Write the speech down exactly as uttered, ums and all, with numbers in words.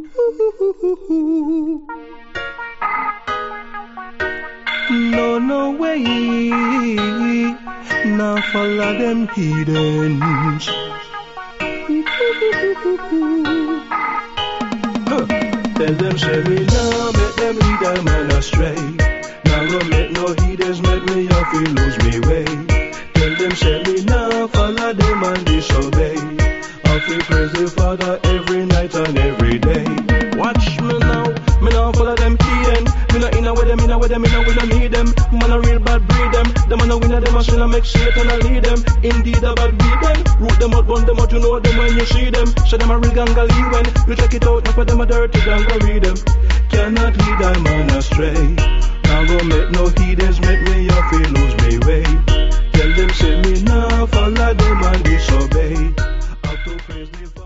No, no way. Now follow them heathens. Huh. Tell them say me now, make them lead a man astray. Now go make no heathens, make me off he lose me way. Tell them say me now, follow them and disobey. Off he praise the Father every night and every day. Watch me now, me now follow them heathen. Me no inna with them, inna with them, inna we don't need them. Man a real bad breed them. Them man a winner, them a sin a make Satan a lead them. Indeed a bad breed them. Root them out, burn them out, you know them when you see them. Say them a real gangali when you check it out. Not for them a dirty gangali them. Cannot lead a man astray. Now go make no heathens, make me off he lose me way. Tell them say me now, follow them and disobey. How to praise the Father.